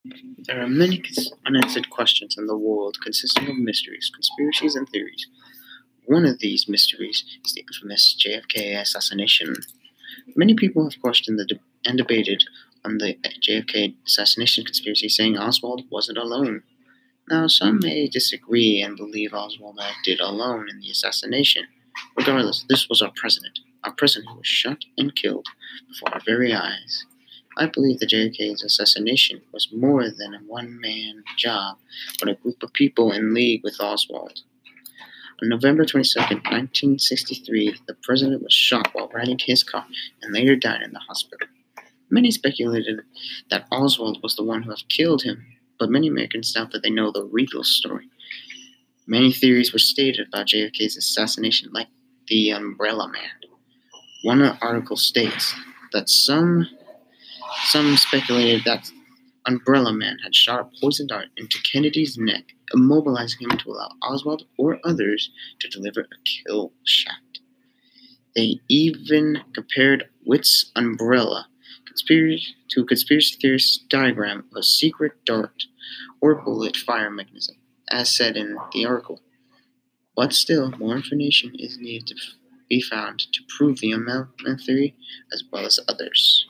There are many unanswered questions in the world consisting of mysteries, conspiracies, and theories. One of these mysteries is the infamous JFK assassination. Many people have questioned and debated on the JFK assassination conspiracy, saying Oswald wasn't alone. Now, some may disagree and believe Oswald acted alone in the assassination. Regardless, this was our president who was shot and killed before our very eyes. I believe the JFK's assassination was more than a one-man job, but a group of people in league with Oswald. On November 22nd, 1963, the president was shot while riding his car and later died in the hospital. Many speculated that Oswald was the one who had killed him, but many Americans doubt that they know the real story. Many theories were stated about JFK's assassination, like the Umbrella Man. One article states that some speculated that Umbrella Man had shot a poison dart into Kennedy's neck, immobilizing him to allow Oswald or others to deliver a kill shot. They even compared Witt's umbrella to a conspiracy theorist's diagram of a secret dart or bullet fire mechanism, as said in the article. But still, more information is needed to be found to prove the Umbrella Man theory as well as others.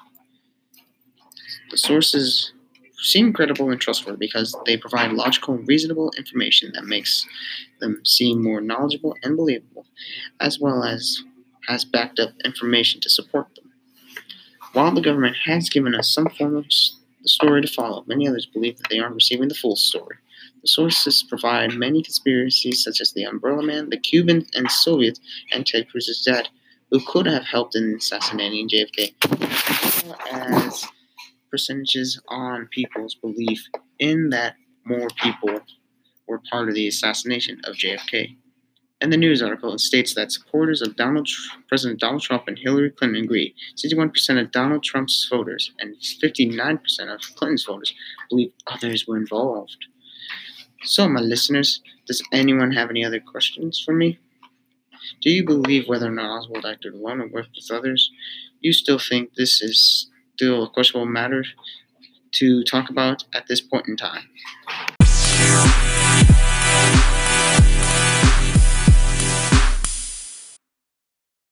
The sources seem credible and trustworthy because they provide logical and reasonable information that makes them seem more knowledgeable and believable, as well as has backed up information to support them. While the government has given us some form of the story to follow, many others believe that they aren't receiving the full story. The sources provide many conspiracies such as the Umbrella Man, the Cuban and Soviet, and Ted Cruz's dad, who could have helped in assassinating JFK, as well as percentages on people's belief in that more people were part of the assassination of JFK. In the news article, it states that supporters of President Donald Trump and Hillary Clinton agree. 61% of Donald Trump's voters and 59% of Clinton's voters believe others were involved. So, my listeners, does anyone have any other questions for me? Do you believe whether or not Oswald acted alone or worked with others? You still think this is still a questionable matter to talk about at this point in time?